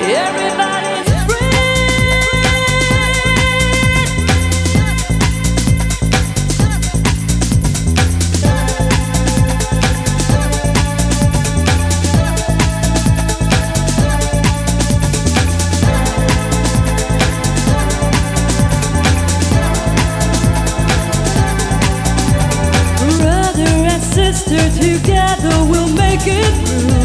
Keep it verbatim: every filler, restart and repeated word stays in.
Everybody's free. Brother and sister, together we'll make it through.